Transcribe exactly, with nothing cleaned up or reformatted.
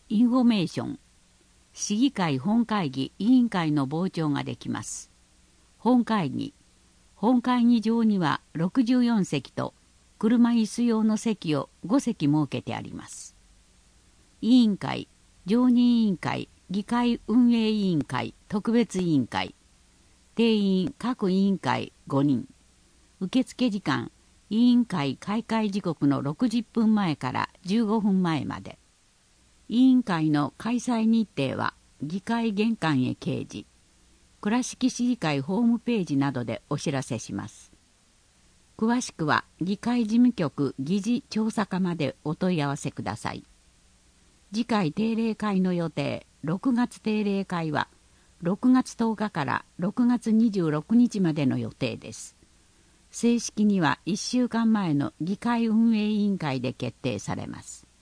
インフォメーション、市議会本会議委員会の傍聴ができます。本会議、本会議場にはろくじゅうよんせきと車椅子用の席をごせき設けてあります。委員会、常任委員会、議会運営委員会、特別委員会、定員各委員会ごにん。受付時間、委員会開会時刻のろくじゅっぷんまえからじゅうごふんまえまで。委員会の開催日程は議会玄関へ掲示、倉敷市議会ホームページなどでお知らせします。詳しくは議会事務局議事調査課までお問い合わせください。次回定例会の予定、ろくがつ定例会はろくがつとおかからろくがつにじゅうろくにちまでの予定です。正式にはいっしゅうかんまえの議会運営委員会で決定されます。